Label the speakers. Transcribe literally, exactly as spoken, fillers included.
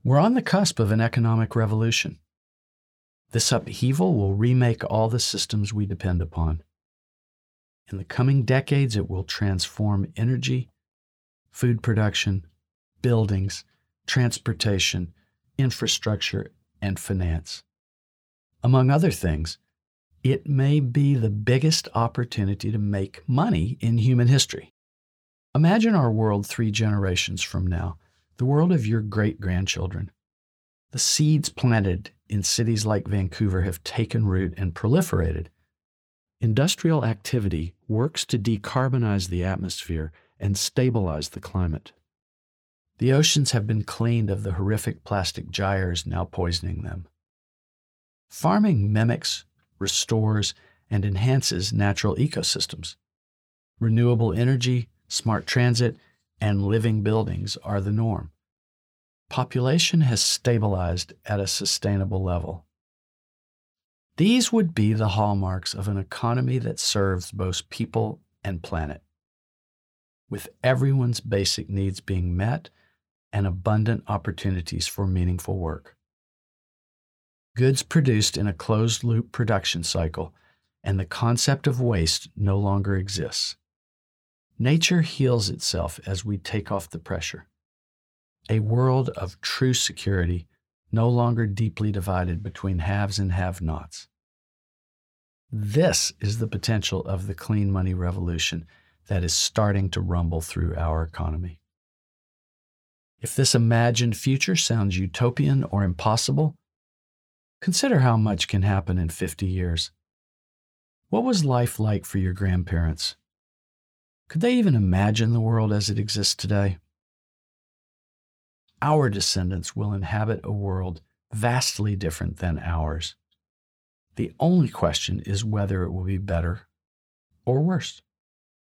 Speaker 1: We're on the cusp of an economic revolution. This upheaval will remake all the systems we depend upon. In the coming decades, it will transform energy, food production, buildings, transportation, infrastructure, and finance. Among other things, it may be the biggest opportunity to make money in human history. Imagine our world three generations from now, the world of your great-grandchildren. The seeds planted in cities like Vancouver have taken root and proliferated. Industrial activity works to decarbonize the atmosphere and stabilize the climate. The oceans have been cleaned of the horrific plastic gyres now poisoning them. Farming mimics, restores, and enhances natural ecosystems. Renewable energy, smart transit, and living buildings are the norm. Population has stabilized at a sustainable level. These would be the hallmarks of an economy that serves both people and planet, with everyone's basic needs being met and abundant opportunities for meaningful work. Goods produced in a closed-loop production cycle, and the concept of waste no longer exists. Nature heals itself as we take off the pressure. A world of true security, no longer deeply divided between haves and have-nots. This is the potential of the clean money revolution that is starting to rumble through our economy. If this imagined future sounds utopian or impossible, consider how much can happen in fifty years. What was life like for your grandparents? Could they even imagine the world as it exists today? Our descendants will inhabit a world vastly different than ours. The only question is whether it will be better or worse.